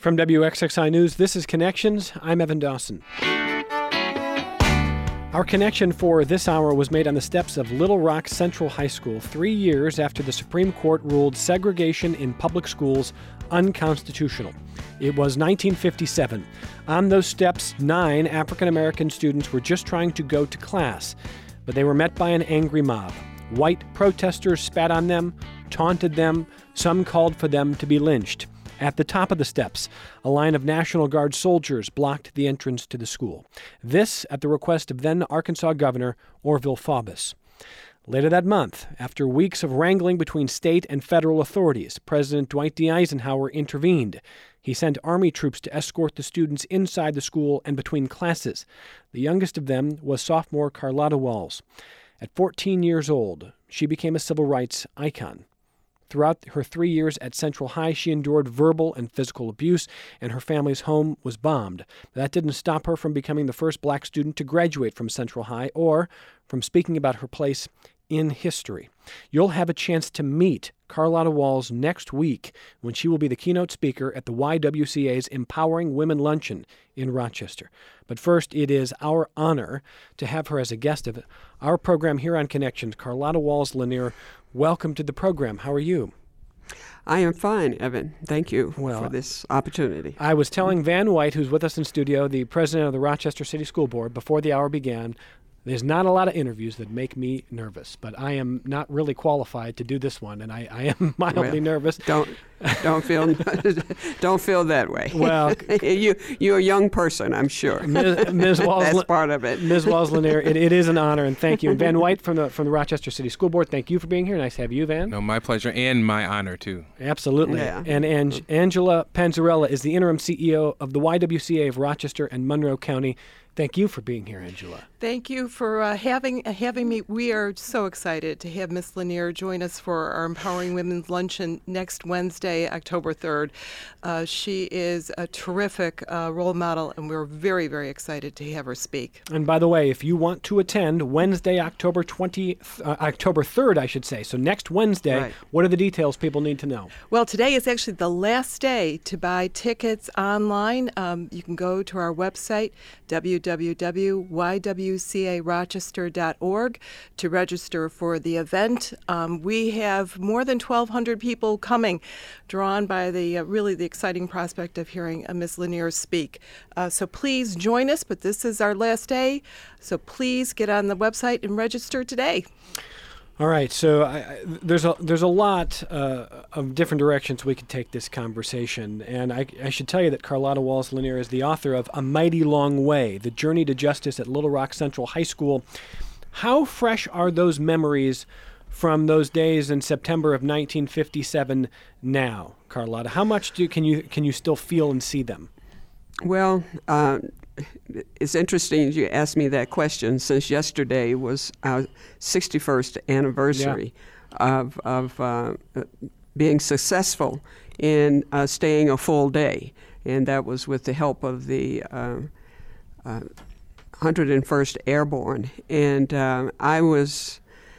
From WXXI News, this is Connections. I'm Evan Dawson. Our connection for this hour was made on the steps of Little Rock Central High School 3 years after the Supreme Court ruled segregation in public schools unconstitutional. It was 1957. On those steps, 9 African-American students were just trying to go to class, but they were met by an angry mob. White protesters spat on them, taunted them, some called for them to be lynched. At the top of the steps, a line of National Guard soldiers blocked the entrance to the school. This at the request of then Arkansas Governor Orville Faubus. Later that month, after weeks of wrangling between state and federal authorities, President Dwight D. Eisenhower intervened. He sent Army troops to escort the students inside the school and between classes. The youngest of them was sophomore Carlotta Walls. At 14 years old, she became a civil rights icon. Throughout her 3 years at Central High, she endured verbal and physical abuse, and her family's home was bombed. That didn't stop her from becoming the first black student to graduate from Central High or from speaking about her place in history. You'll have a chance to meet Carlotta Walls next week when she will be the keynote speaker at the YWCA's Empowering Women Luncheon in Rochester. But first, it is our honor to have her as a guest of our program here on Connections. Carlotta Walls Lanier, welcome to the program. How are you? I am fine, Evan. Thank you for this opportunity. I was telling Van White, who's with us in studio, the president of the Rochester City School Board, before the hour began, there's not a lot of interviews that make me nervous, but I am not really qualified to do this one, and I am mildly nervous. Don't feel that way. Well, you're a young person, I'm sure. Ms. Walls, that's part of it. Ms. Walls Lanier, it is an honor, and thank you. And Van White from the Rochester City School Board, thank you for being here. Nice to have you, Van. No, my pleasure, and my honor too. Absolutely. Yeah. And Angela Panzarella is the interim CEO of the YWCA of Rochester and Monroe County. Thank you for being here, Angela. Thank you for having me. We are so excited to have Ms. Lanier join us for our Empowering Women's Luncheon next Wednesday, October 3rd. She is a terrific role model, and we're very, very excited to have her speak. And by the way, if you want to attend Wednesday, October 3rd, I should say, so next Wednesday, right. What are the details people need to know? Well, today is actually the last day to buy tickets online. You can go to our website, www.ywcarochester.org, to register for the event. We have more than 1,200 people coming, drawn by the exciting prospect of hearing Ms. Lanier speak. So please join us, but this is our last day, so please get on the website and register today. All right, so there's a lot of different directions we could take this conversation, and I should tell you that Carlotta Walls Lanier is the author of A Mighty Long Way, The Journey to Justice at Little Rock Central High School. How fresh are those memories from those days in September of 1957 now, Carlotta? How much can you still feel and see them? Well, it's interesting you asked me that question, since yesterday was our 61st anniversary of being successful in staying a full day, and that was with the help of the 101st Airborne. And I was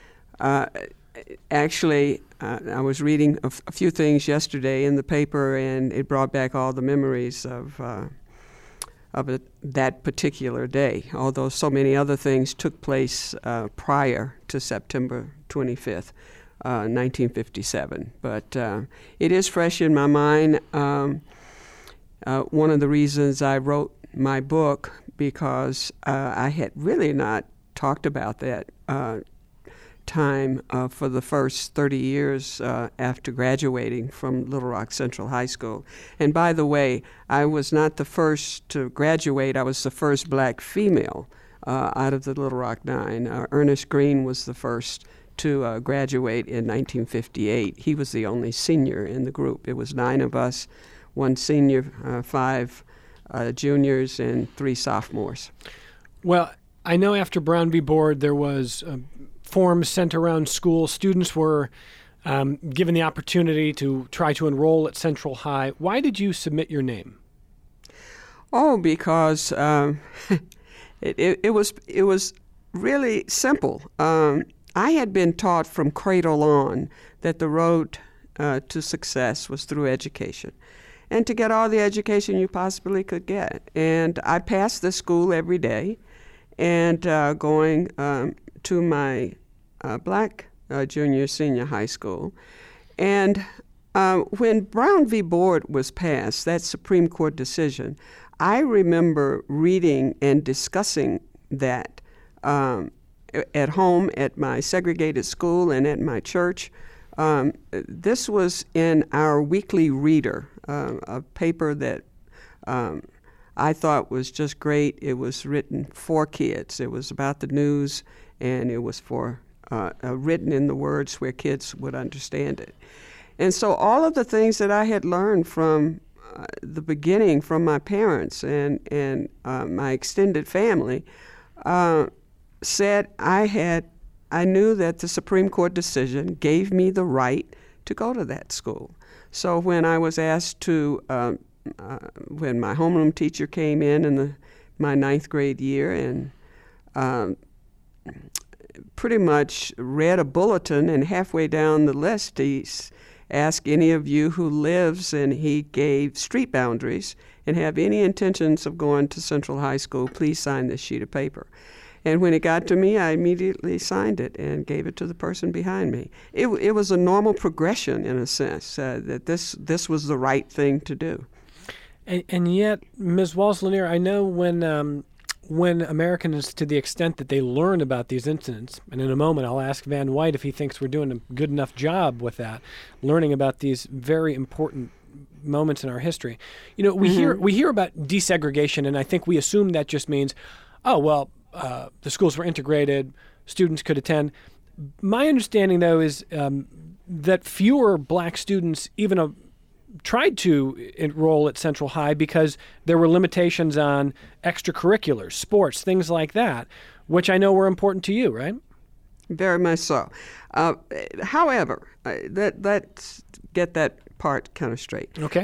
actually I was reading a few things yesterday in the paper, and it brought back all the memories of that particular day, although so many other things took place prior to September 25th, 1957. But it is fresh in my mind. One of the reasons I wrote my book, because I had really not talked about that time for the first 30 years after graduating from Little Rock Central High School. And by the way, I was not the first to graduate. I was the first black female out of the Little Rock Nine. Ernest Green was the first to graduate in 1958. He was the only senior in the group. It was 9 of us, 1 senior, 5 juniors, and 3 sophomores. Well, I know after Brown v. Board there was forms sent around schools. Students were given the opportunity to try to enroll at Central High. Why did you submit your name? Oh, because it was really simple. I had been taught from cradle on that the road to success was through education. and to get all the education you possibly could get. And I passed the school every day, and going to my black junior, senior high school. And when Brown v. Board was passed, that Supreme Court decision, I remember reading and discussing that at home, at my segregated school, and at my church. This was in our weekly reader, a paper that I thought was just great. It was written for kids. It was about the news, and it was for written in the words where kids would understand it. And so all of the things that I had learned from the beginning from my parents and my extended family said I knew that the Supreme Court decision gave me the right to go to that school. So when I was asked to, when my homeroom teacher came in my 9th grade year and pretty much read a bulletin, and halfway down the list he asked any of you who lives, and he gave street boundaries, and have any intentions of going to Central High School, please sign this sheet of paper. And when it got to me, I immediately signed it and gave it to the person behind me. It was a normal progression, in a sense, that this was the right thing to do. And yet, Ms. Walls-Lanier, I know when Americans, to the extent that they learn about these incidents, and in a moment I'll ask Van White if he thinks we're doing a good enough job with that, learning about these very important moments in our history. You know, we hear about desegregation, and I think we assume that just means, oh, well, the schools were integrated, students could attend. My understanding, though, is that fewer black students even tried to enroll at Central High because there were limitations on extracurriculars, sports, things like that, which I know were important to you, right? Very much so. However, let's get that part kind of straight. Okay.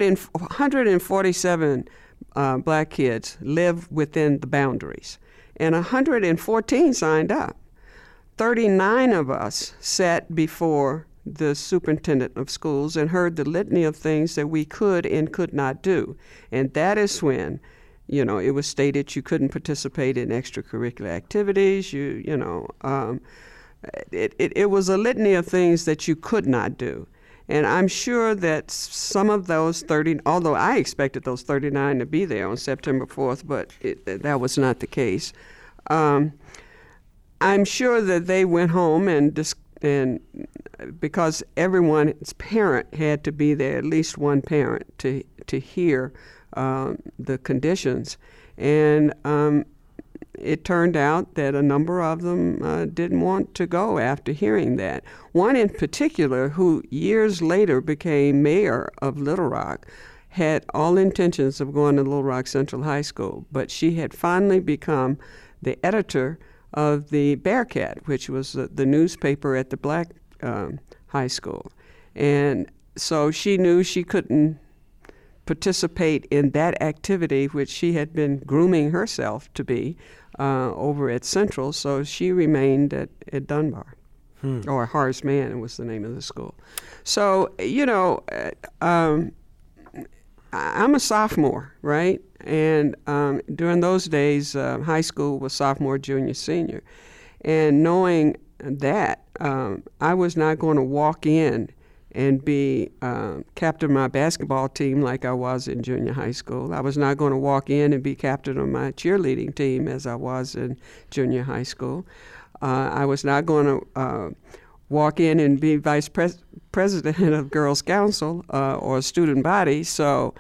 147 black kids live within the boundaries, and 114 signed up. 39 of us sat before the superintendent of schools and heard the litany of things that we could and could not do. And that is when, you know, it was stated you couldn't participate in extracurricular activities. It was a litany of things that you could not do. And I'm sure that some of those 30, although I expected those 39 to be there on September 4th, but that was not the case. I'm sure that they went home and because everyone's parent had to be there, at least one parent, to hear the conditions. And it turned out that a number of them didn't want to go after hearing that. One in particular, who years later became mayor of Little Rock, had all intentions of going to Little Rock Central High School, but she had finally become the editor of the Bearcat, which was the newspaper at the black high school. And so she knew she couldn't participate in that activity, which she had been grooming herself to be over at Central, so she remained at Dunbar. Or Horace Mann was the name of the school. So, you know, I'm a sophomore, right? And during those days, high school was sophomore, junior, senior. And knowing that, I was not going to walk in and be captain of my basketball team like I was in junior high school. I was not going to walk in and be captain of my cheerleading team as I was in junior high school. I was not going to walk in and be vice president of Girls Council or student body. So,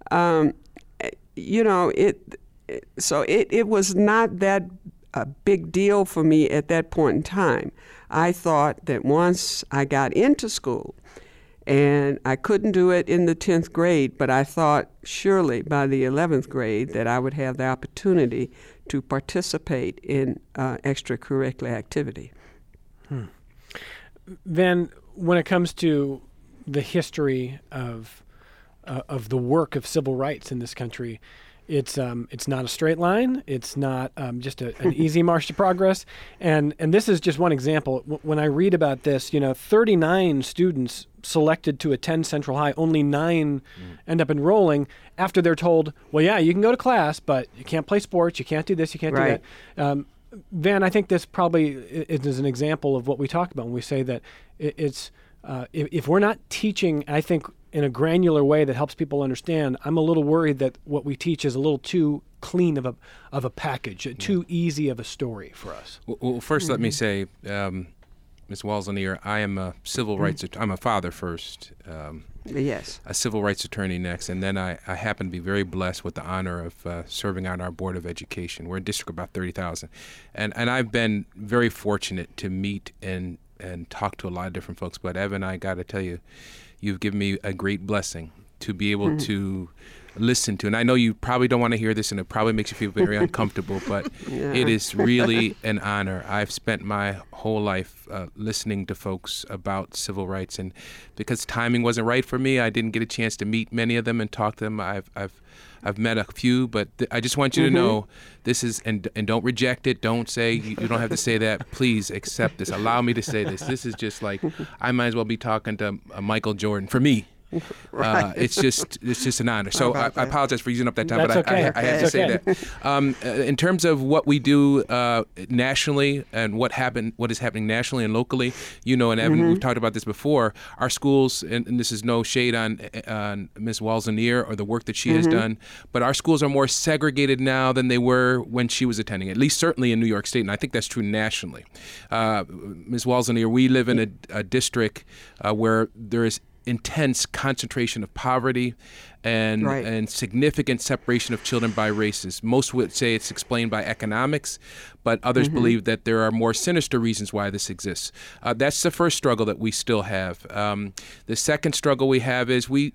you know, it was not that a big deal for me at that point in time. I thought that once I got into school, and I couldn't do it in the 10th grade, but I thought surely by the 11th grade that I would have the opportunity to participate in extracurricular activity. Then, when it comes to the history of the work of civil rights in this country, It's not a straight line. It's not just an easy march to progress. And this is just one example. When I read about this, 39 students selected to attend Central High, only 9 end up enrolling after they're told, well, yeah, you can go to class, but you can't play sports, you can't do this, you can't do that. Van, I think this probably is an example of what we talk about when we say that it's if we're not teaching, I think, in a granular way that helps people understand, I'm a little worried that what we teach is a little too clean of a package, too easy of a story for us. Well, first let me say, Ms. Walls-Lanier, I am a civil rights, I'm a father first. Yes. A civil rights attorney next, and then I happen to be very blessed with the honor of serving on our Board of Education. We're a district of about 30,000. And I've been very fortunate to meet and talk to a lot of different folks. But Evan, I got to tell you, you've given me a great blessing to be able to listen to. And I know you probably don't want to hear this, and it probably makes you feel very uncomfortable, but it is really an honor. I've spent my whole life listening to folks about civil rights, and because timing wasn't right for me, I didn't get a chance to meet many of them and talk to them. I've met a few, but I just want you to know this is, and don't reject it. Don't say, you don't have to say that. Please accept this. Allow me to say this. This is just like, I might as well be talking to Michael Jordan for me. Right. It's just an honor. So I apologize for using up that time, That's but okay. I had to say that. In terms of what we do nationally and what is happening nationally and locally, and Evan, we've talked about this before. Our schools, and this is no shade on Ms. Walls-Lanier or the work that she has done, but our schools are more segregated now than they were when she was attending. At least certainly in New York State, and I think that's true nationally. Ms. Walls-Lanier, we live in a district where there is intense concentration of poverty and significant separation of children by races. Most would say it's explained by economics, but others believe that there are more sinister reasons why this exists. That's the first struggle that we still have. The second struggle we have is we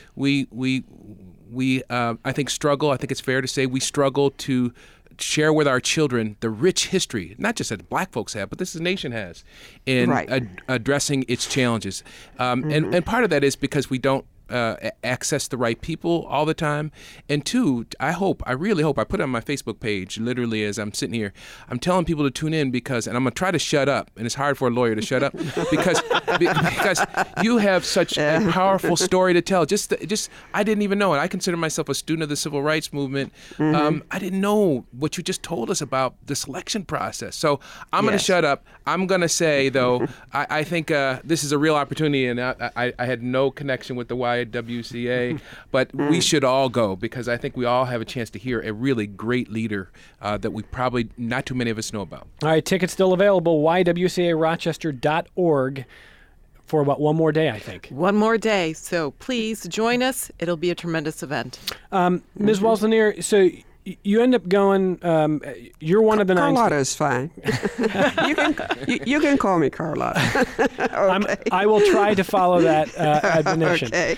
I think it's fair to say we struggle to share with our children the rich history, not just that Black folks have, but this nation has, in addressing its challenges. And part of that is because we don't access the right people all the time. And two, I really hope, I put it on my Facebook page, literally as I'm sitting here, I'm telling people to tune in because, and I'm going to try to shut up, and it's hard for a lawyer to shut up, because you have such a powerful story to tell. I didn't even know it. I consider myself a student of the civil rights movement. I didn't know what you just told us about the selection process. So I'm going to shut up. I'm going to say, though, I think this is a real opportunity, and I had no connection with the YWCA, but we should all go, because I think we all have a chance to hear a really great leader that we probably not too many of us know about. All right, tickets still available, ywcarochester.org for about one more day, I think. One more day, so please join us. It'll be a tremendous event. Ms. Walls-Lanier, so you end up going, you're one of the 9... Carlotta is fine. you can call me Carlotta. Okay. I will try to follow that admonition. Okay.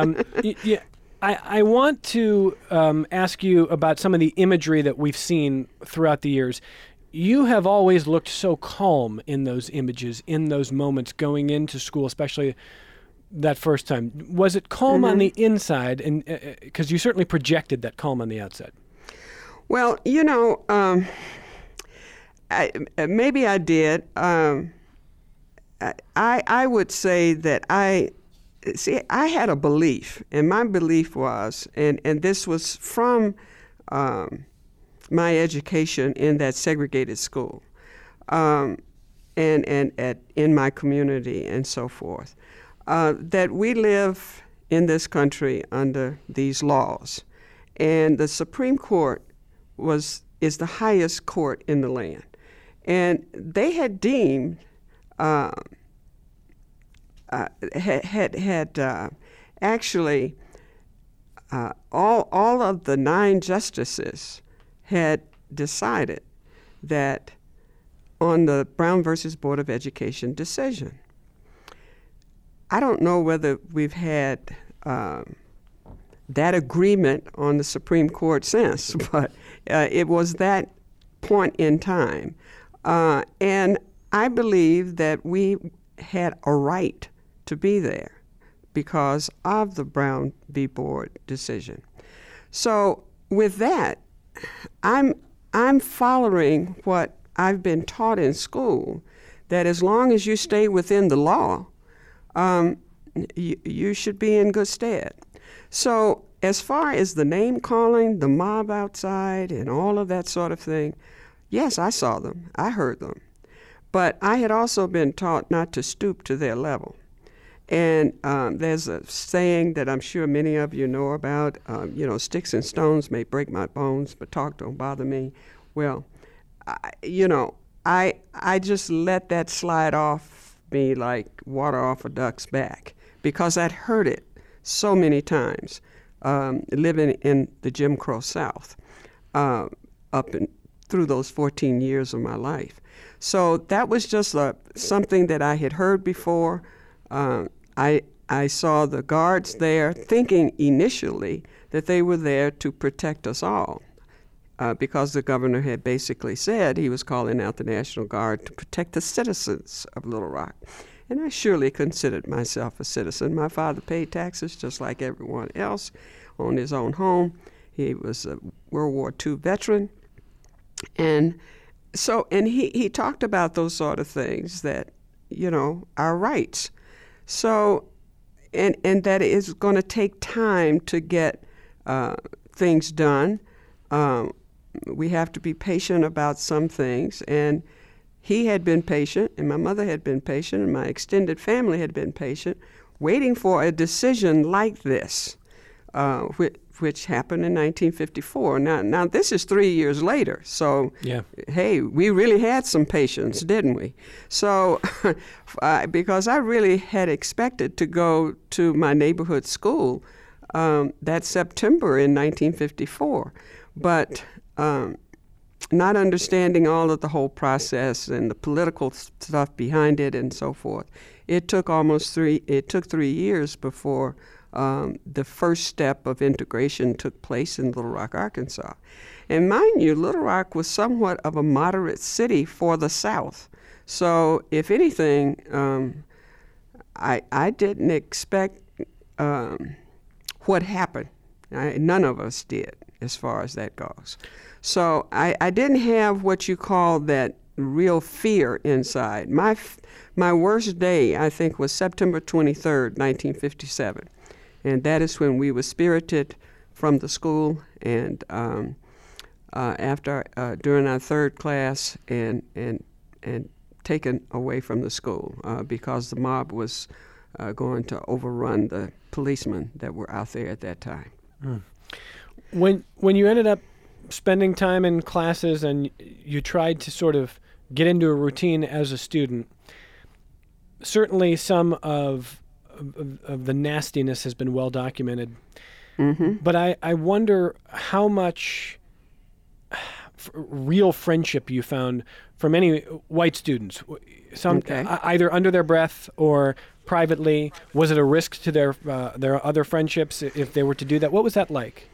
I want to ask you about some of the imagery that we've seen throughout the years. You have always looked so calm in those images, in those moments going into school, especially that first time. Was it calm on the inside? And because you certainly projected that calm on the outside. Well, maybe I did. I would say that I had a belief, and my belief was, and this was from my education in that segregated school, and in my community and so forth, that we live in this country under these laws, and the Supreme Court is the highest court in the land, and they had deemed actually all of the 9 justices had decided that on the Brown versus Board of Education decision. I don't know whether we've had that agreement on the Supreme Court since, but it was that point in time. And I believe that we had a right to be there because of the Brown v. Board decision. So with that, I'm following what I've been taught in school, that as long as you stay within the law, you should be in good stead. So as far as the name calling, the mob outside, and all of that sort of thing, yes, I saw them. I heard them. But I had also been taught not to stoop to their level. And there's a saying that I'm sure many of you know about, sticks and stones may break my bones, but talk don't bother me. Well, I just let that slide off me like water off a duck's back, because I'd heard it so many times living in the Jim Crow South through those 14 years of my life. So that was just something that I had heard before. I saw the guards there, thinking initially that they were there to protect us all, because the governor had basically said he was calling out the National Guard to protect the citizens of Little Rock. And I surely considered myself a citizen. My father paid taxes just like everyone else, owned his own home. He was a World War II veteran. And he talked about those sort of things, that, our rights. So, and that it's going to take time to get things done. We have to be patient about some things. And he had been patient, and my mother had been patient, and my extended family had been patient, waiting for a decision like this, which happened in 1954. Now this is 3 years later, so yeah. Hey, we really had some patience, didn't we? So, because I really had expected to go to my neighborhood school that September in 1954, but not understanding all of the whole process and the political stuff behind it and so forth, it took 3 years before the first step of integration took place in Little Rock, Arkansas. And mind you, Little Rock was somewhat of a moderate city for the South. So if anything, I didn't expect what happened. None of us did, as far as that goes. So I didn't have what you call that real fear inside. My worst day, I think, was September 23rd, 1957. And that is when we were spirited from the school, and during our third class, and taken away from the school because the mob was going to overrun the policemen that were out there at that time. Mm. When you ended up spending time in classes and you tried to sort of get into a routine as a student, certainly some of the nastiness has been well documented. Mm-hmm. But I wonder how much real friendship you found from any white students, either under their breath or privately. Was it a risk to their other friendships if they were to do that? What was that like?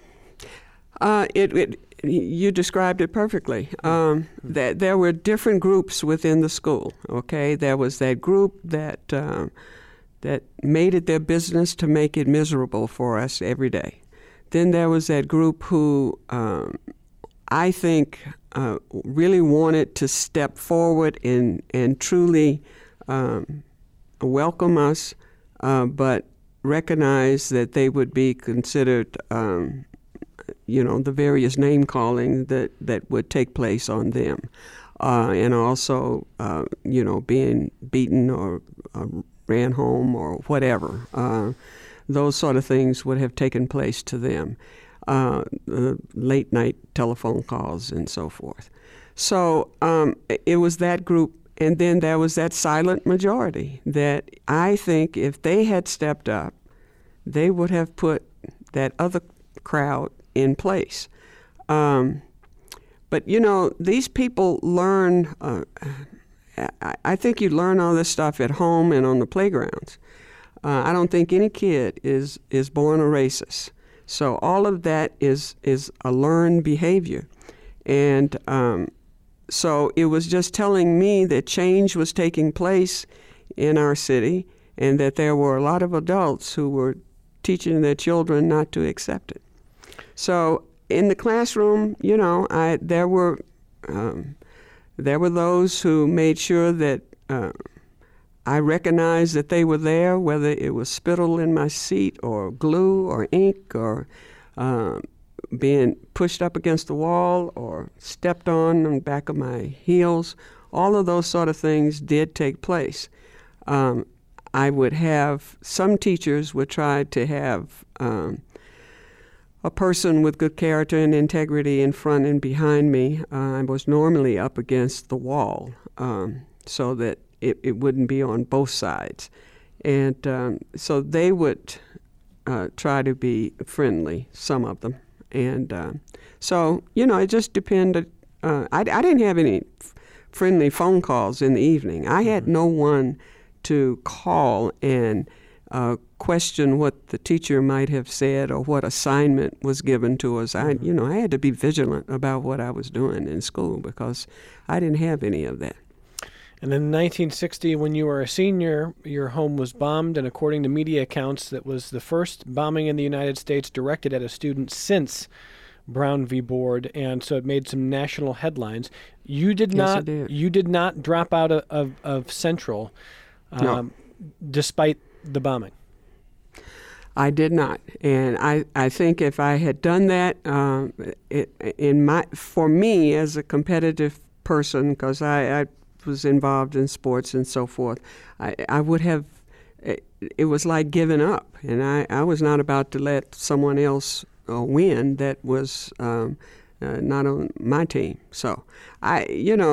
You described it perfectly. That there were different groups within the school. Okay, there was that group that made it their business to make it miserable for us every day. Then there was that group who I think really wanted to step forward and truly welcome us, but recognize that they would be considered, the various name calling that would take place on them, and also, being beaten or ran home or whatever. Those sort of things would have taken place to them. Late night telephone calls and so forth. So it was that group, and then there was that silent majority that I think if they had stepped up, they would have put that other crowd in place. But these people learn. I think you learn all this stuff at home and on the playgrounds. I don't think any kid is born a racist. So all of that is a learned behavior. And so it was just telling me that change was taking place in our city and that there were a lot of adults who were teaching their children not to accept it. So in the classroom, there were those who made sure that I recognized that they were there, whether it was spittle in my seat or glue or ink or being pushed up against the wall or stepped on the back of my heels. All of those sort of things did take place. I would have, some teachers would try to have a person with good character and integrity in front and behind me. I was normally up against the wall so that it wouldn't be on both sides. And so they would try to be friendly, some of them. And so, it just depended. I didn't have any friendly phone calls in the evening. I had no one to call and question what the teacher might have said or what assignment was given to us. I had to be vigilant about what I was doing in school because I didn't have any of that. And then in 1960, when you were a senior, your home was bombed, and according to media accounts, that was the first bombing in the United States directed at a student since Brown v. Board, and so it made some national headlines. You did not. Yes, I did. You did not drop out of Central, no. Despite the bombing. I did not, and I think if I had done that, for me as a competitive person, because I was involved in sports and so forth, I would have. It was like giving up, and I was not about to let someone else win that was not on my team. So I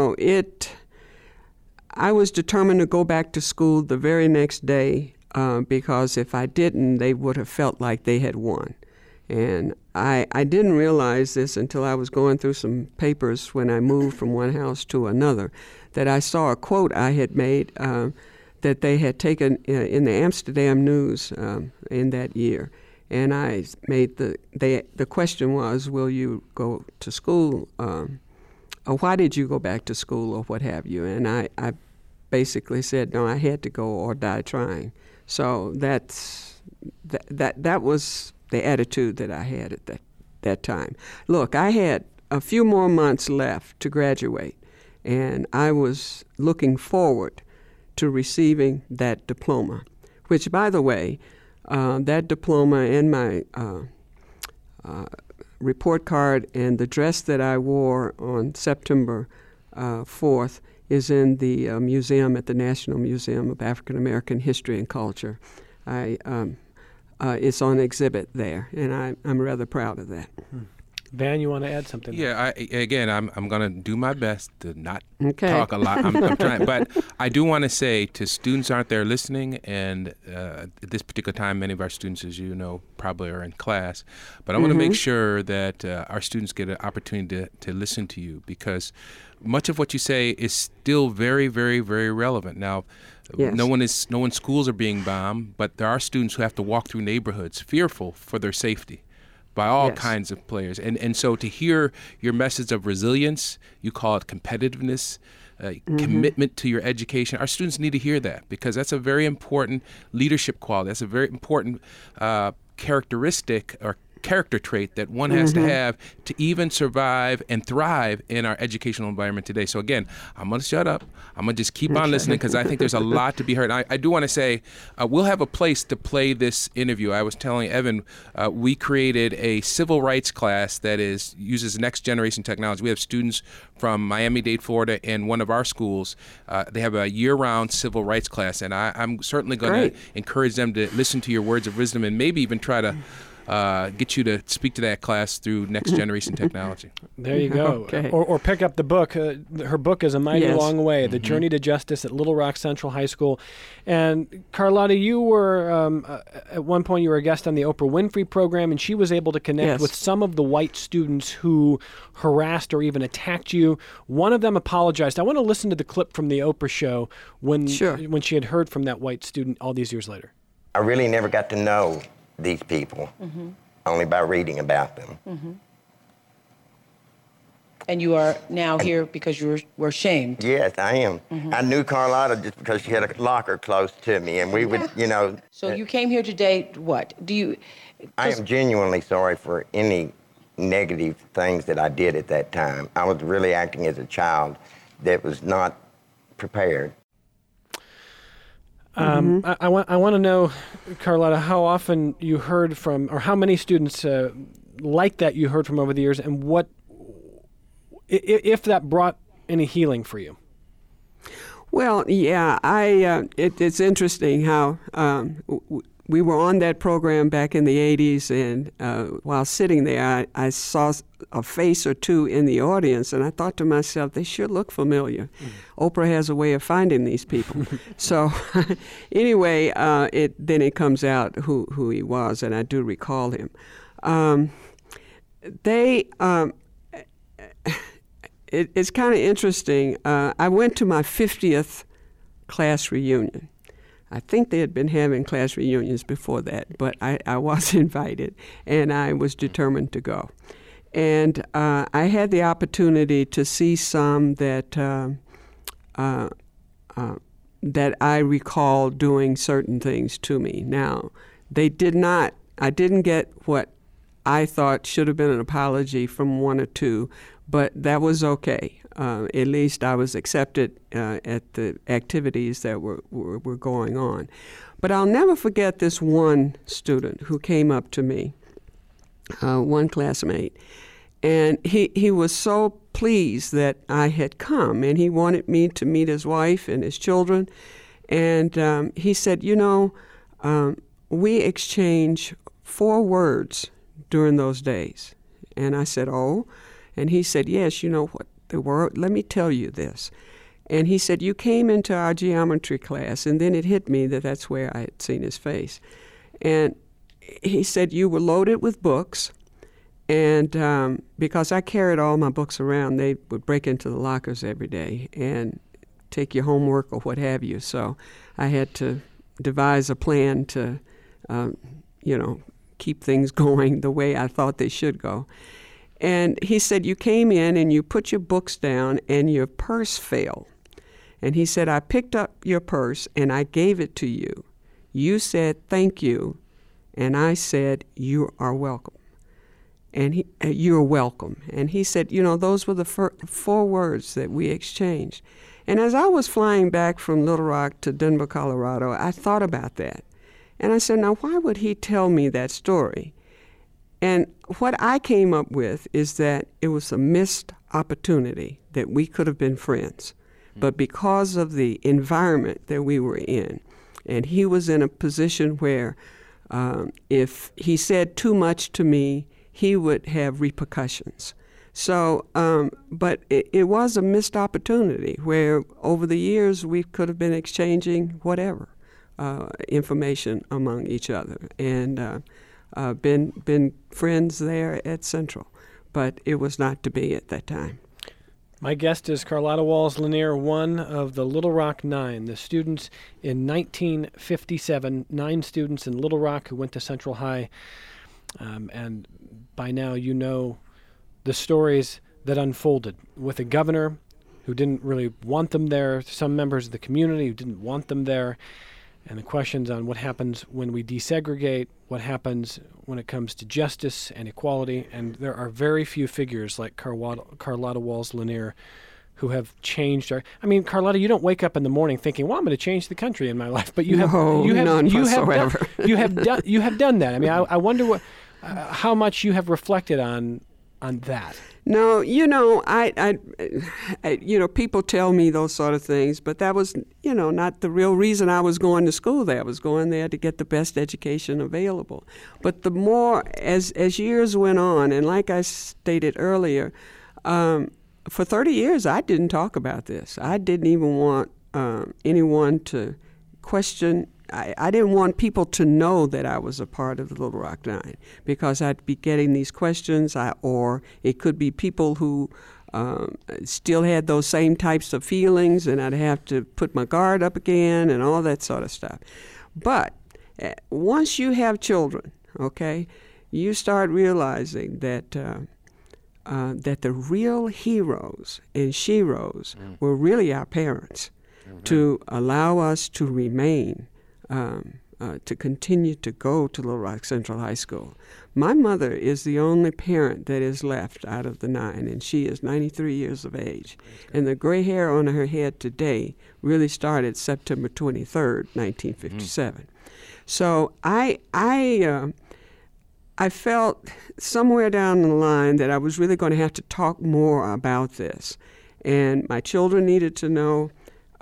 was determined to go back to school the very next day because if I didn't, they would have felt like they had won. And I didn't realize this until I was going through some papers when I moved from one house to another, that I saw a quote I had made that they had taken in the Amsterdam News in that year. And I made the question was, will you go to school? Or why did you go back to school or what have you? And I basically said, no, I had to go or die trying. So that was the attitude that I had at that time. Look, I had a few more months left to graduate, and I was looking forward to receiving that diploma, which, by the way, that diploma and my report card and the dress that I wore on September 4th is in the museum at the National Museum of African American History and Culture. It's on exhibit there, and I'm rather proud of that. Van, you want to add something? Yeah, I'm going to do my best to not talk a lot. I'm trying, but I do want to say to students out there listening, and at this particular time, many of our students, as you know, probably are in class, but I want to make sure that our students get an opportunity to listen to you, because much of what you say is still very, very, very relevant. Now, yes. No one's schools are being bombed, but there are students who have to walk through neighborhoods fearful for their safety by all kinds of players. And so to hear your message of resilience, you call it competitiveness, commitment to your education, our students need to hear that, because that's a very important leadership quality. That's a very important characteristic or character trait that one has to have to even survive and thrive in our educational environment today. So again, I'm going to shut up. I'm going to just keep on listening, because I think there's a lot to be heard. I do want to say we'll have a place to play this interview. I was telling Evan, we created a civil rights class that uses next generation technology. We have students from Miami-Dade, Florida, and one of our schools. They have a year-round civil rights class, and I'm certainly going to encourage them to listen to your words of wisdom and maybe even try to get you to speak to that class through next generation technology. There you go. Okay. Or pick up the book. Her book is A Mighty Long Way, The Journey to Justice at Little Rock Central High School. And Carlotta, you were, at one point you were a guest on the Oprah Winfrey program, and she was able to connect with some of the white students who harassed or even attacked you. One of them apologized. I want to listen to the clip from the Oprah show when she had heard from that white student all these years later. I really never got to know these people, only by reading about them. And you are now here because you were shamed. Yes, I am. I knew Carlotta just because she had a locker close to me, and we would, So you came here today, what? I am genuinely sorry for any negative things that I did at that time. I was really acting as a child that was not prepared. I want to know, Carlotta, how often you heard from, or how many students like that you heard from over the years, and what, if that brought any healing for you? Well, yeah, it's interesting how we were on that program back in the 80s, and while sitting there, I saw a face or two in the audience, and I thought to myself, they sure look familiar. Oprah has a way of finding these people. So anyway, then it comes out who he was, and I do recall him. It's kind of interesting. I went to my 50th class reunion. I think they had been having class reunions before that, but I was invited, and I was determined to go. And I had the opportunity to see some that I recall doing certain things to me. Now, I didn't get what I thought should have been an apology from one or two, but that was okay. At least I was accepted at the activities that were going on. But I'll never forget this one student who came up to me, one classmate, and he was so pleased that I had come, and he wanted me to meet his wife and his children. And he said, we exchanged 4 words during those days. And I said, oh? And he said, yes, you know what the word, let me tell you this. And he said, you came into our geometry class, and then it hit me that that's where I had seen his face. And he said, you were loaded with books, and because I carried all my books around, they would break into the lockers every day and take your homework or what have you. So I had to devise a plan to, keep things going the way I thought they should go. And he said, you came in and you put your books down and your purse fell. And he said, I picked up your purse and I gave it to you. You said, thank you. And I said, you are welcome. And you're welcome. And he said, those were the 4 words that we exchanged. And as I was flying back from Little Rock to Denver, Colorado, I thought about that. And I said, now, why would he tell me that story? And what I came up with is that it was a missed opportunity that we could have been friends. But because of the environment that we were in, and he was in a position where if he said too much to me, he would have repercussions. So, but it was a missed opportunity where over the years we could have been exchanging whatever information among each other and been friends there at Central. But it was not to be at that time. My guest is Carlotta Walls Lanier, one of the Little Rock Nine, the students in 1957, 9 students in Little Rock who went to Central High. And by now you know the stories that unfolded with a governor who didn't really want them there, some members of the community who didn't want them there, and the questions on what happens when we desegregate, what happens when it comes to justice and equality. And there are very few figures like Carlotta Walls Lanier who have changed our... I mean, Carlotta, you don't wake up in the morning thinking, well, I'm going to change the country in my life. But you have done that. I mean, I wonder how much you have reflected on that. No, people tell me those sort of things, but that was, not the real reason I was going to school there. I was going there to get the best education available. But the more, as years went on, and like I stated earlier, for 30 years I didn't talk about this. I didn't even want anyone to question. I didn't want people to know that I was a part of the Little Rock Nine because I'd be getting these questions, or it could be people who still had those same types of feelings, and I'd have to put my guard up again and all that sort of stuff. But once you have children, okay, you start realizing that that the real heroes and sheroes were really our parents to allow us to remain to continue to go to Little Rock Central High School. My mother is the only parent that is left out of the 9, and she is 93 years of age. And the gray hair on her head today really started September 23rd, 1957. So I felt somewhere down the line that I was really going to have to talk more about this. And my children needed to know.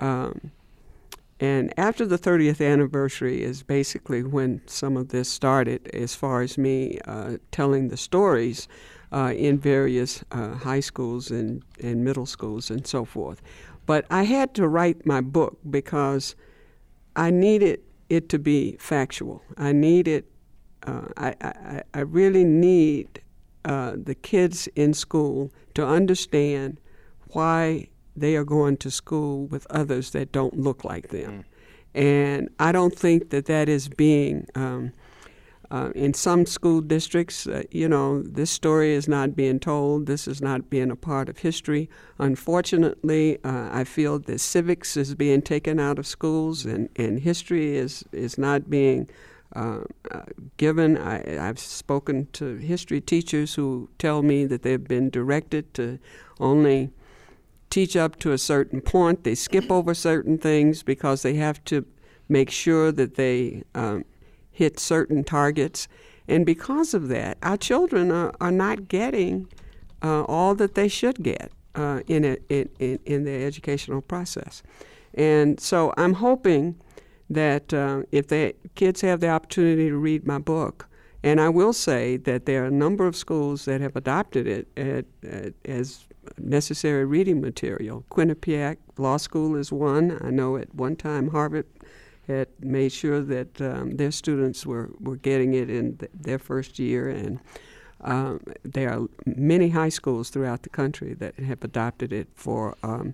And after the 30th anniversary is basically when some of this started, as far as me telling the stories in various high schools and middle schools and so forth. But I had to write my book because I needed it to be factual. I needed, I really need the kids in school to understand why they are going to school with others that don't look like them. And I don't think that is being, in some school districts, this story is not being told. This is not being a part of history. Unfortunately, I feel that civics is being taken out of schools and history is not being given. I've spoken to history teachers who tell me that they've been directed to only teach up to a certain point. They skip over certain things because they have to make sure that they hit certain targets. And because of that, our children are not getting all that they should get in their educational process. And so I'm hoping that if the kids have the opportunity to read my book, and I will say that there are a number of schools that have adopted it as necessary reading material. Quinnipiac Law School is one. I know at one time Harvard had made sure that their students were getting it in their first year, and there are many high schools throughout the country that have adopted it for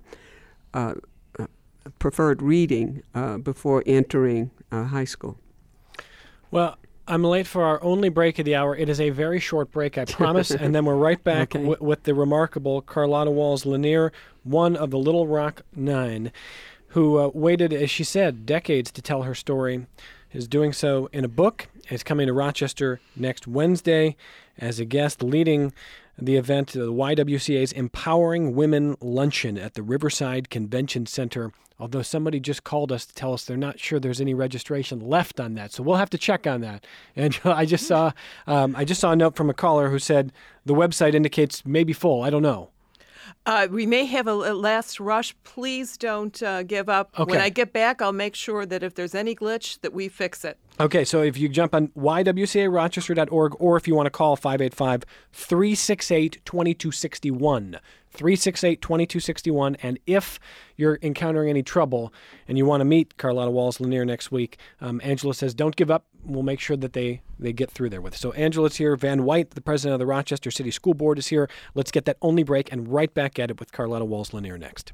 preferred reading before entering high school. Well, I'm late for our only break of the hour. It is a very short break, I promise, and then we're right back with the remarkable Carlotta Walls Lanier, one of the Little Rock 9, who waited, as she said, decades to tell her story, is doing so in a book, is coming to Rochester next Wednesday as a guest, leading the event, the YWCA's Empowering Women Luncheon at the Riverside Convention Center, although somebody just called us to tell us they're not sure there's any registration left on that. So we'll have to check on that. And I just saw a note from a caller who said the website indicates maybe full. I don't know. We may have a last rush. Please don't give up. Okay. When I get back, I'll make sure that if there's any glitch, that we fix it. Okay, so if you jump on ywcarochester.org, or if you want to call 585-368-2261, 368-2261, and if you're encountering any trouble and you want to meet Carlotta Walls Lanier next week, Angela says don't give up. We'll make sure that they get through there with us. So Angela's here. Van White, the president of the Rochester City School Board, is here. Let's get that only break and right back at it with Carlotta Walls Lanier next.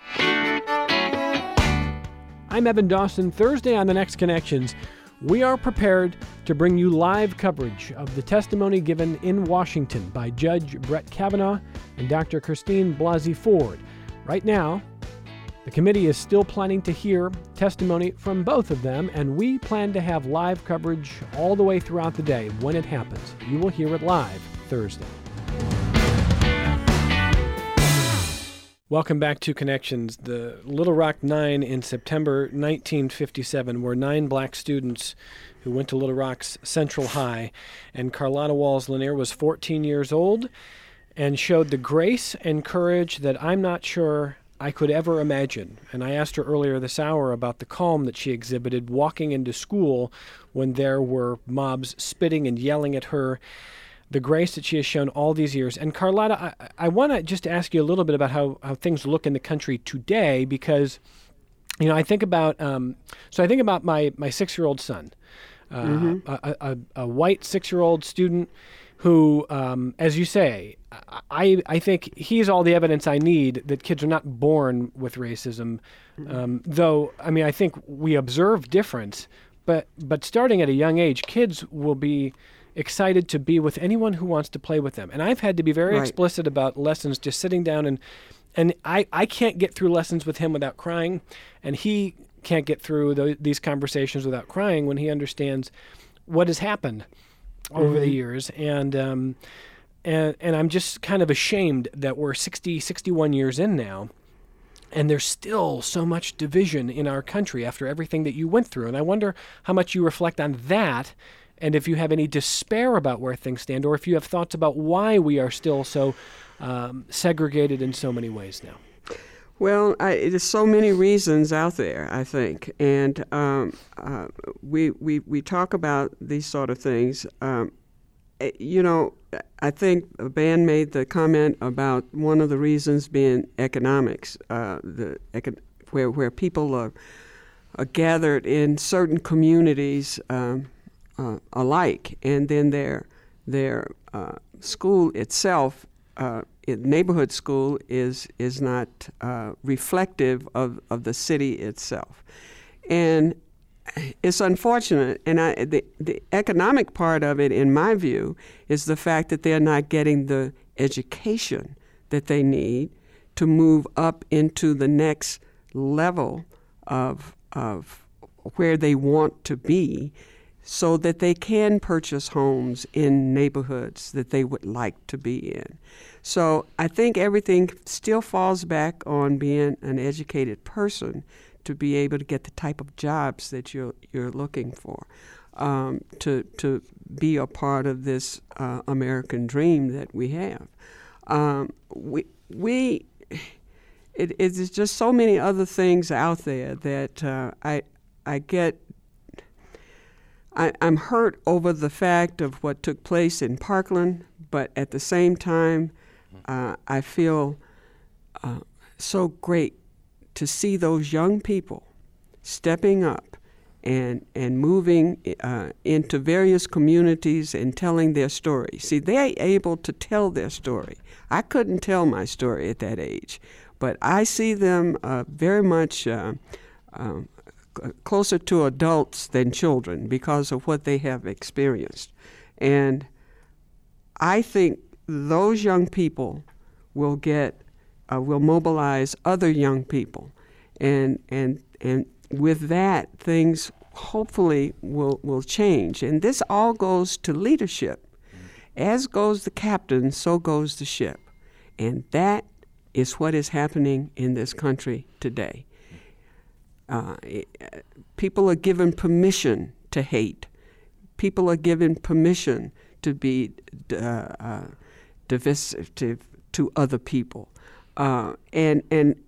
I'm Evan Dawson. Thursday on The Next Connections, we are prepared to bring you live coverage of the testimony given in Washington by Judge Brett Kavanaugh and Dr. Christine Blasey Ford. Right now, the committee is still planning to hear testimony from both of them, and we plan to have live coverage all the way throughout the day when it happens. You will hear it live Thursday. Welcome back to Connections. The Little Rock 9 in September 1957 were 9 black students who went to Little Rock's Central High, and Carlotta Walls Lanier was 14 years old and showed the grace and courage that I'm not sure I could ever imagine. And I asked her earlier this hour about the calm that she exhibited walking into school when there were mobs spitting and yelling at her, the grace that she has shown all these years. And Carlotta, I want to just ask you a little bit about how things look in the country today, because, I think about my 6-year-old son, a white 6-year-old student who, as you say, I think he's all the evidence I need that kids are not born with racism. Though, I think we observe difference, but starting at a young age, kids will be excited to be with anyone who wants to play with them. And I've had to be very explicit about lessons, just sitting down and I can't get through lessons with him without crying. And he can't get through these conversations without crying when he understands what has happened over the years. And I'm just kind of ashamed that we're 61 years in now, and there's still so much division in our country after everything that you went through. And I wonder how much you reflect on that, and if you have any despair about where things stand, or if you have thoughts about why we are still so segregated in so many ways now. Well, there's so many reasons out there, I think, and we talk about these sort of things. I think a band made the comment about one of the reasons being economics, where people are gathered in certain communities alike, and then their school itself, neighborhood school, is not reflective of the city itself, and it's unfortunate. And the economic part of it, in my view, is the fact that they're not getting the education that they need to move up into the next level of where they want to be, so that they can purchase homes in neighborhoods that they would like to be in. So I think everything still falls back on being an educated person to be able to get the type of jobs that you're looking for, to be a part of this American dream that we have. It's just so many other things out there that I get. I'm hurt over the fact of what took place in Parkland, but at the same time, I feel so great to see those young people stepping up and moving into various communities and telling their story. See, they're able to tell their story. I couldn't tell my story at that age, but I see them very much closer to adults than children because of what they have experienced. And I think those young people will mobilize other young people, and with that, things hopefully will change. And this all goes to leadership. As goes the captain, so goes the ship. And that is what is happening in this country today. People are given permission to hate. People are given permission to be divisive to other people. And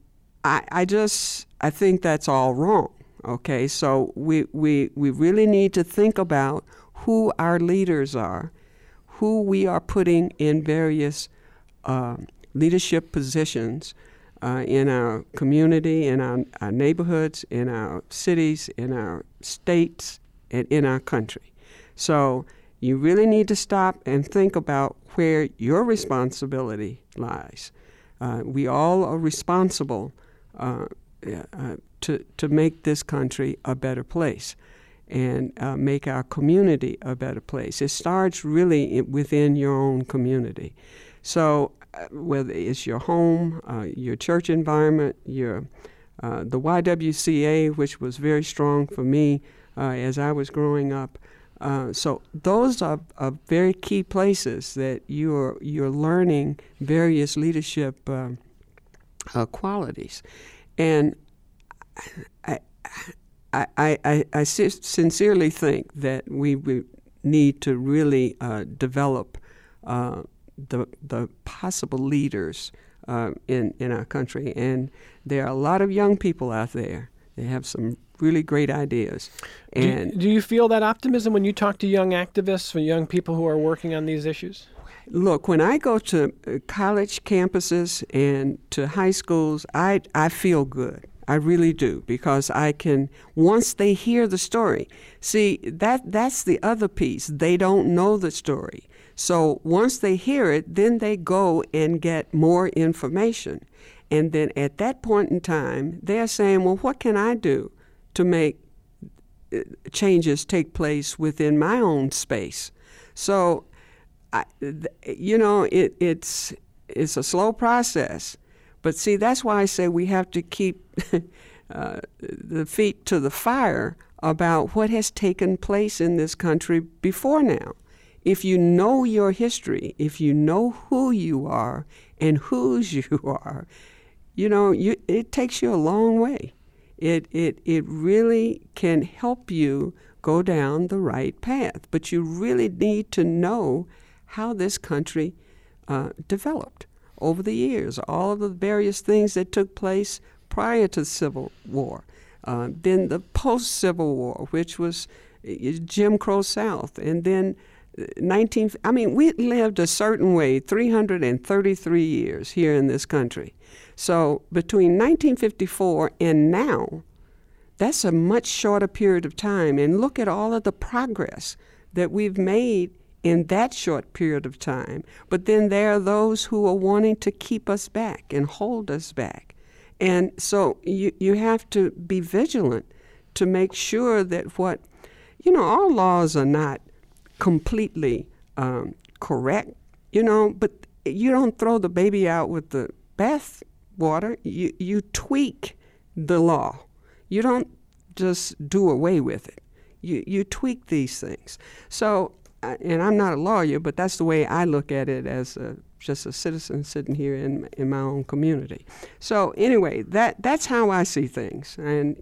I think that's all wrong. Okay, so we really need to think about who our leaders are, who we are putting in various leadership positions in our community, in our neighborhoods, in our cities, in our states, and in our country. So you really need to stop and think about where your responsibility lies. We all are responsible to make this country a better place and make our community a better place. It starts really within your own community. So whether it's your home, your church environment, the YWCA, which was very strong for me as I was growing up. So those are very key places that you're learning various leadership qualities. And I sincerely think that we need to really develop the possible leaders in our country. And there are a lot of young people out there. They have some really great ideas. And do you feel that optimism when you talk to young activists or young people who are working on these issues? Look, when I go to college campuses and to high schools, I feel good. I really do, because I can, once they hear the story, see, that's the other piece. They don't know the story. So once they hear it, then they go and get more information. And then at that point in time, they're saying, well, what can I do to make changes take place within my own space? So, it's a slow process. But see, that's why I say we have to keep the feet to the fire about what has taken place in this country before now. If you know your history, if you know who you are and whose you are, it takes you a long way. It really can help you go down the right path. But you really need to know how this country developed over the years, all of the various things that took place prior to the Civil War. Then the post-Civil War, which was Jim Crow South, and then we lived a certain way 333 years here in this country. So between 1954 and now, that's a much shorter period of time. And look at all of the progress that we've made in that short period of time. But then there are those who are wanting to keep us back and hold us back. And so you have to be vigilant to make sure that all laws are not completely correct, but you don't throw the baby out with the bath water. You tweak the law. You don't just do away with it. You tweak these things. So, and I'm not a lawyer, but that's the way I look at it as just a citizen sitting here in my own community. So anyway, that's how I see things. And,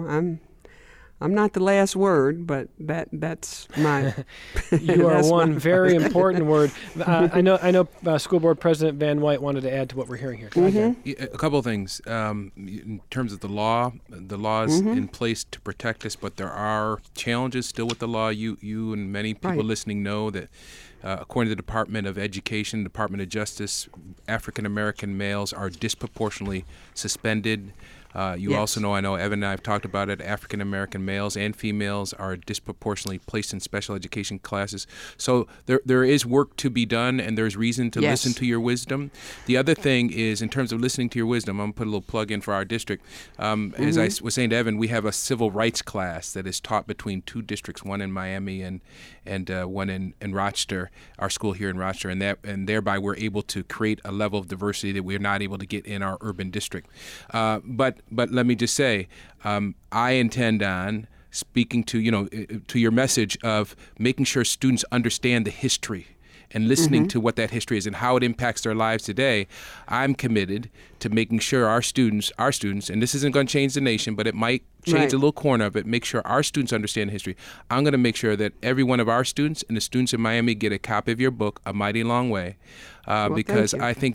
I'm not the last word, but that's my. You are one very important word. I know. School Board President Van White wanted to add to what we're hearing here. A couple of things in terms of the law. The law is in place to protect us, but there are challenges still with the law. You and many people listening know that. According to the Department of Education, Department of Justice, African American males are disproportionately suspended. You also know, I know Evan and I have talked about it, African American males and females are disproportionately placed in special education classes. So there is work to be done, and there's reason to listen to your wisdom. The other thing is, in terms of listening to your wisdom, I'm going to put a little plug in for our district. As I was saying to Evan, we have a civil rights class that is taught between two districts, one in Miami and one in Rochester, our school here in Rochester, and thereby we're able to create a level of diversity that we're not able to get in our urban district. But let me just say, I intend on speaking to your message of making sure students understand the history and listening to what that history is and how it impacts their lives today. I'm committed to making sure our students, and this isn't going to change the nation, but it might change a little corner of it, make sure our students understand history. I'm going to make sure that every one of our students and the students in Miami get a copy of your book, A Mighty Long Way, because I think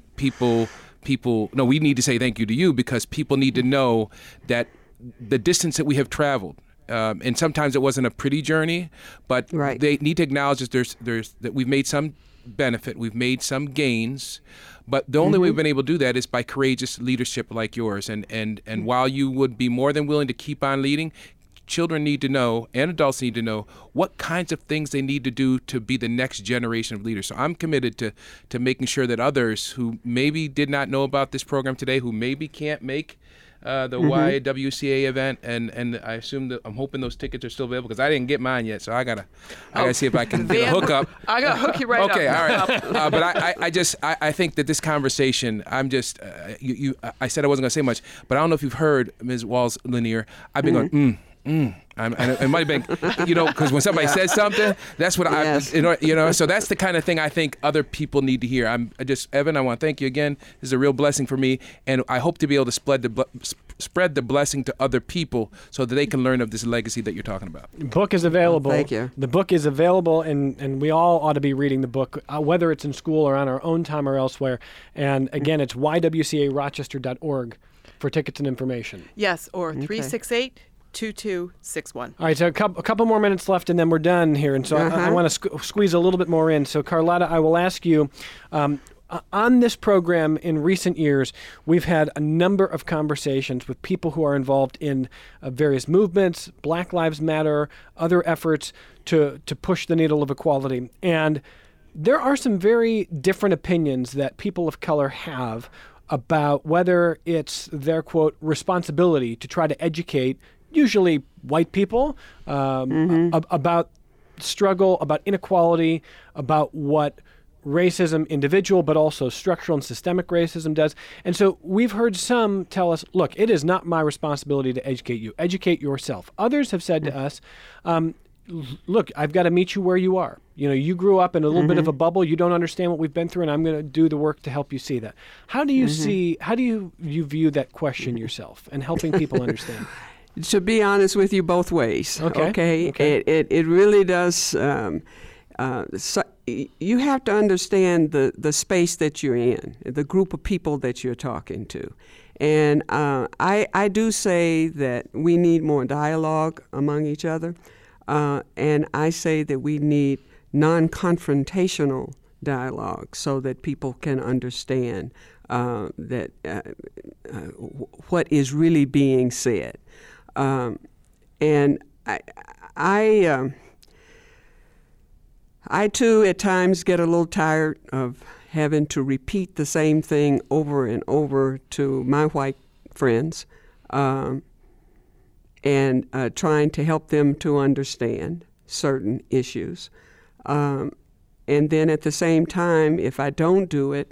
we need to say thank you to you, because people need to know that the distance that we have traveled, and sometimes it wasn't a pretty journey, but they need to acknowledge that that we've made some benefit, we've made some gains, but the only way we've been able to do that is by courageous leadership like yours. And while you would be more than willing to keep on leading, children need to know, and adults need to know, what kinds of things they need to do to be the next generation of leaders. So I'm committed to making sure that others who maybe did not know about this program today, who maybe can't make the YWCA event, and I assume I'm hoping those tickets are still available, because I didn't get mine yet, so I gotta see if I can get a hookup. I gotta hook you right up. Okay, all right. But I think that this conversation, I said I wasn't gonna say much, but I don't know if you've heard, Ms. Walls-Lanier, I've been going, it might have been, because when somebody says something, that's what so that's the kind of thing I think other people need to hear. Evan, I want to thank you again. This is a real blessing for me, and I hope to be able to spread the blessing to other people so that they can learn of this legacy that you're talking about. The book is available. Thank you. The book is available, and we all ought to be reading the book, whether it's in school or on our own time or elsewhere. And again, it's ywcarochester.org for tickets and information. Yes, or 368-2261. All right, so a couple more minutes left, and then we're done here. And so I want to squeeze a little bit more in. So, Carlotta, I will ask you, on this program in recent years, we've had a number of conversations with people who are involved in various movements, Black Lives Matter, other efforts to push the needle of equality. And there are some very different opinions that people of color have about whether it's their, quote, responsibility to try to educate usually white people about struggle, about inequality, about what racism individual, but also structural and systemic racism does. And so we've heard some tell us, look, it is not my responsibility to educate you. Educate yourself. Others have said to us, look, I've got to meet you where you are. You grew up in a little bit of a bubble. You don't understand what we've been through, and I'm going to do the work to help you see that. How do you you view that question yourself and helping people understand? To be honest with you, both ways. Okay. It really does. So you have to understand the space that you're in, the group of people that you're talking to. And I do say that we need more dialogue among each other. And I say that we need non-confrontational dialogue so that people can understand that what is really being said. And I too at times get a little tired of having to repeat the same thing over and over to my white friends, and trying to help them to understand certain issues. And then at the same time, if I don't do it,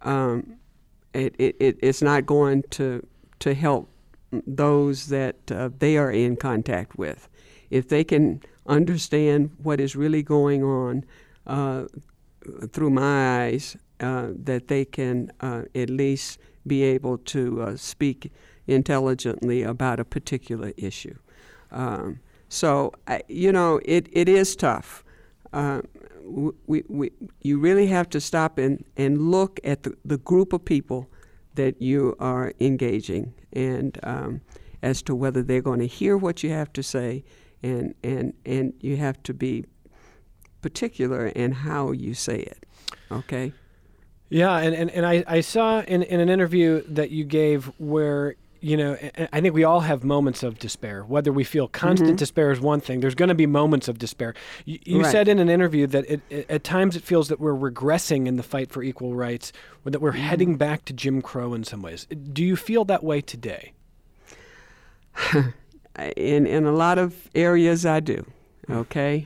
it's not going to help those that they are in contact with. If they can understand what is really going on through my eyes, that they can at least be able to speak intelligently about a particular issue. So it is tough. You really have to stop and look at the group of people that you are engaging, and as to whether they're going to hear what you have to say, and you have to be particular in how you say it. Okay. Yeah, and I saw in an interview that you gave where, I think we all have moments of despair. Whether we feel constant despair is one thing. There's going to be moments of despair. You said in an interview that at times it feels that we're regressing in the fight for equal rights, or that we're heading back to Jim Crow in some ways. Do you feel that way today? In a lot of areas, I do. Okay.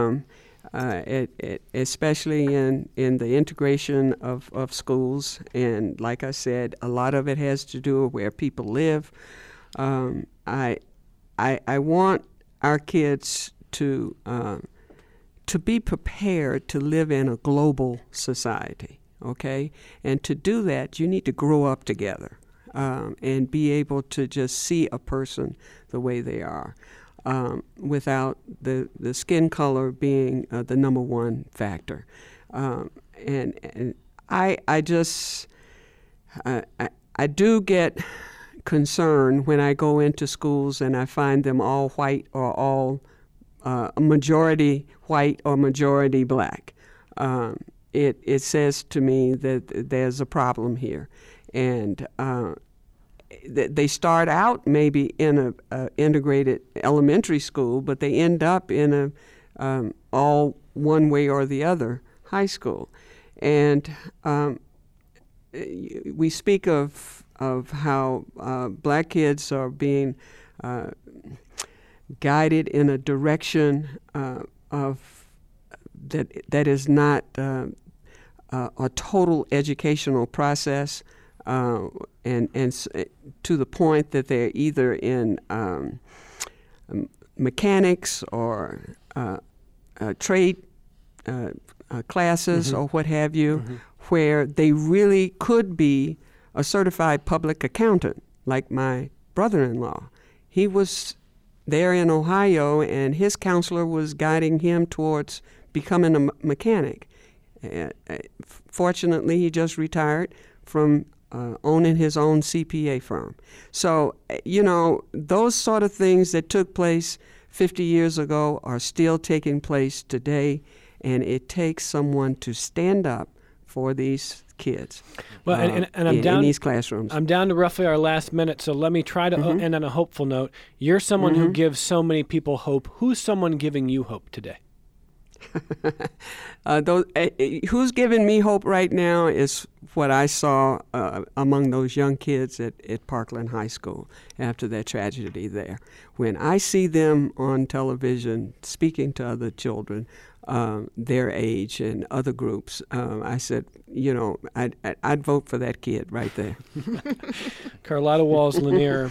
Especially in the integration of schools. And like I said, a lot of it has to do with where people live. I want our kids to be prepared to live in a global society, okay? And to do that, you need to grow up together and be able to just see a person the way they are. Without the skin color being the number one factor. And I do get concerned when I go into schools and I find them all white or all majority white or majority black. It says to me that there's a problem here. And they start out maybe in a integrated elementary school, but they end up in a all one way or the other high school. And we speak of how black kids are being guided in a direction of that is not a total educational process. And to the point that they're either in mechanics or trade classes or what have you, where they really could be a certified public accountant, like my brother-in-law. He was there in Ohio, and his counselor was guiding him towards becoming a mechanic. Fortunately, he just retired from owning his own CPA firm. So, those sort of things that took place 50 years ago are still taking place today, and it takes someone to stand up for these kids. Well, and I'm down in these classrooms. I'm down to roughly our last minute, so let me try to end on a hopeful note. You're someone who gives so many people hope. Who's someone giving you hope today? Who's giving me hope right now is what I saw among those young kids at Parkland High School after that tragedy there. When I see them on television speaking to other children, their age and other groups, I said, I'd vote for that kid right there. Carlotta Walls Lanier,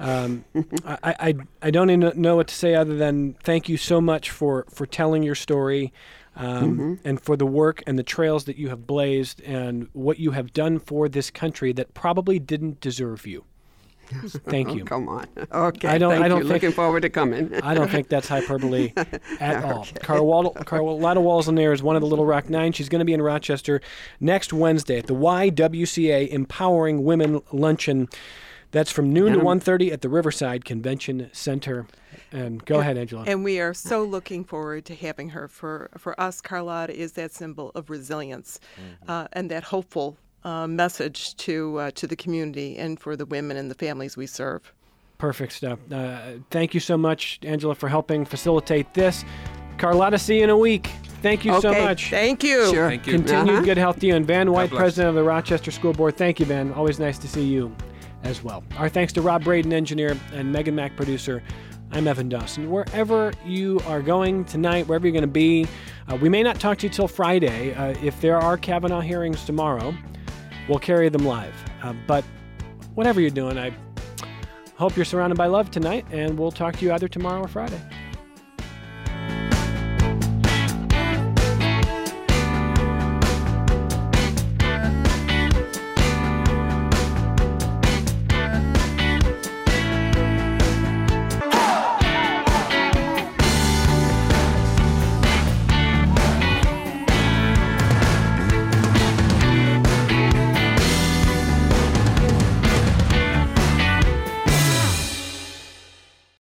I don't even know what to say other than thank you so much for telling your story. And for the work and the trails that you have blazed and what you have done for this country that probably didn't deserve you. Thank you. Come on. Okay. I don't think, looking forward to coming. I don't think that's hyperbole at all. Carlotta Walls Lanier is one of the Little Rock Nine. She's going to be in Rochester next Wednesday at the YWCA Empowering Women Luncheon. That's from noon to 1:30 at the Riverside Convention Center. And go ahead, Angela. And we are so looking forward to having her. For us, Carlotta is that symbol of resilience and that hopeful message to the community and for the women and the families we serve. Perfect stuff. Thank you so much, Angela, for helping facilitate this. Carlotta, see you in a week. Thank you so much. Thank you. Sure. Thank you. Continued good health to you. And Van White, president of the Rochester School Board. Thank you, Van. Always nice to see you as well. Our thanks to Rob Braden, engineer, and Megan Mack, producer. I'm Evan Dawson. Wherever you are going tonight, wherever you're going to be, we may not talk to you till Friday. If there are Kavanaugh hearings tomorrow, we'll carry them live. But whatever you're doing, I hope you're surrounded by love tonight, and we'll talk to you either tomorrow or Friday.